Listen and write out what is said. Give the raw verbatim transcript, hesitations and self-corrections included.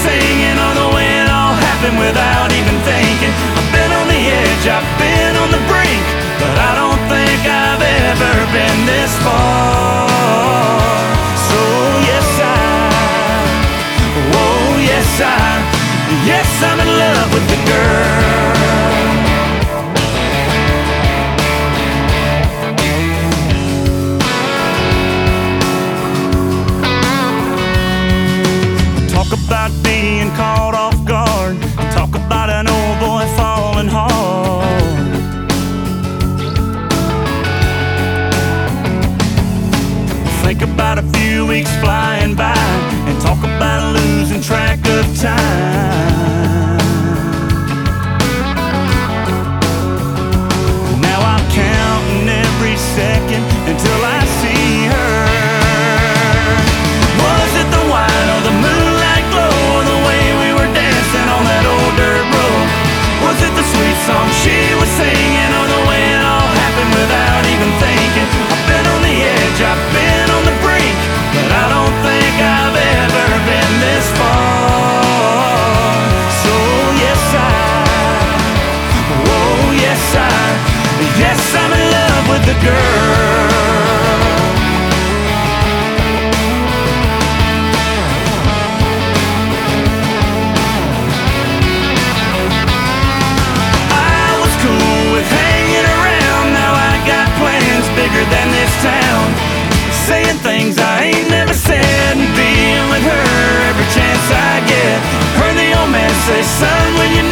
singing, or the way it all happened without even thinking. I've been on the edge, I've been on the brink, but I don't think I've ever been this far. So yes I, oh yes I, yes I'm in love with the girl. About being caught off guard, talk about an old boy falling hard. Think about a few weeks flying by and talk about losing track of time. Now I'm counting every second until I see her. Was it the wine or the moonlight glow, or the way we were dancing on that old dirt road? Was it the sweet song she was singing, or the way it all happened without even thinking? I've been on the edge, I've been on the brink, but I don't think I've ever been this far. So yes I, oh yes I, yes I'm in love with the girl. Bigger than this town, saying things I ain't never said, and being with her every chance I get. Heard the old man say, son, when you